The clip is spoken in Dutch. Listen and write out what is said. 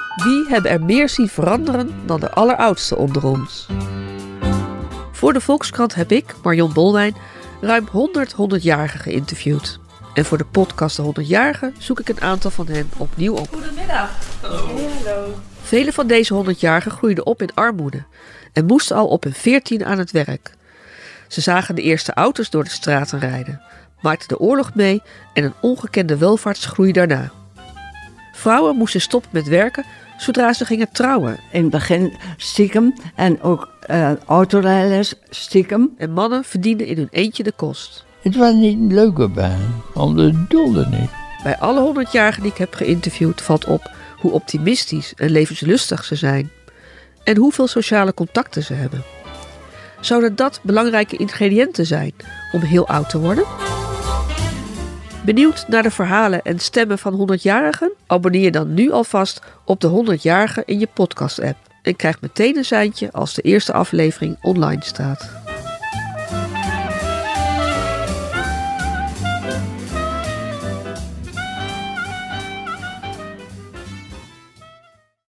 Wie hebben er meer zien veranderen dan de alleroudste onder ons? Voor de Volkskrant heb ik, Marion Bolwijn, ruim 100 100-jarigen geïnterviewd. En voor de podcast De 100-jarigen zoek ik een aantal van hen opnieuw op. Goedemiddag. Hallo. Vele van deze 100-jarigen groeiden op in armoede en moesten al op hun 14 aan het werk. Ze zagen de eerste auto's door de straten rijden, maakten de oorlog mee en een ongekende welvaartsgroei daarna. Vrouwen moesten stoppen met werken zodra ze gingen trouwen. In het begin stiekem en ook autorijders stiekem. En mannen verdienden in hun eentje de kost. Het was niet een leuke baan, anders doelde niet. Bij alle 100-jarigen die ik heb geïnterviewd valt op hoe optimistisch en levenslustig ze zijn. En hoeveel sociale contacten ze hebben. Zouden dat belangrijke ingrediënten zijn om heel oud te worden? Benieuwd naar de verhalen en stemmen van 100-jarigen? Abonneer je dan nu alvast op de 100-jarigen in je podcast-app. En krijg meteen een seintje als de eerste aflevering online staat.